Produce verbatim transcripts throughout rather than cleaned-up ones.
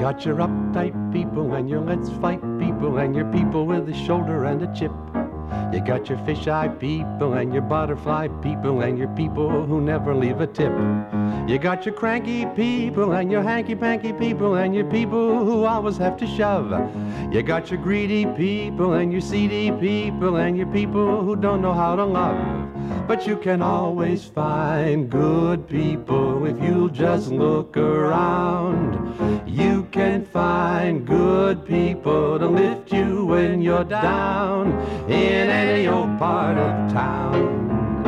got your uptight people and your let's fight people and your people with a shoulder and a chip. You got your fisheye people and your butterfly people and your people who never leave a tip. You got your cranky people and your hanky-panky people and your people who always have to shove. You got your greedy people and your seedy people and your people who don't know how to love. But you can always find good people if you'll just look around. You can find good people to lift you when you're down in any old part of town.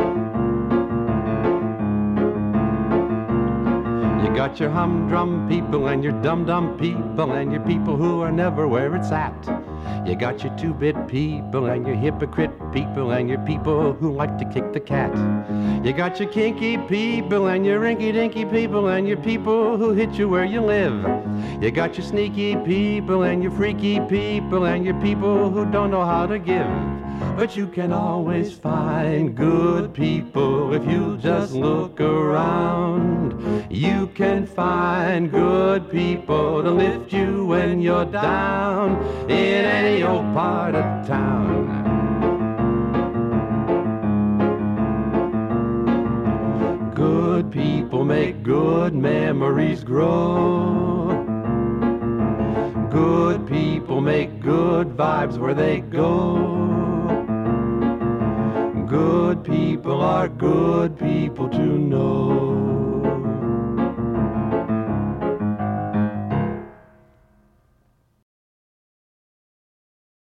You got your humdrum people and your dum-dum people and your people who are never where it's at. You got your two-bit people and your hypocrite people and your people who like to kick the cat. You got your kinky people and your rinky-dinky people and your people who hit you where you live. You got your sneaky people and your freaky people and your people who don't know how to give. But you can always find good people if you just look around. You can find good people to lift you when you're down in any old part of town. Good people make good memories grow. Good people make good vibes where they go. Good people are good people to know.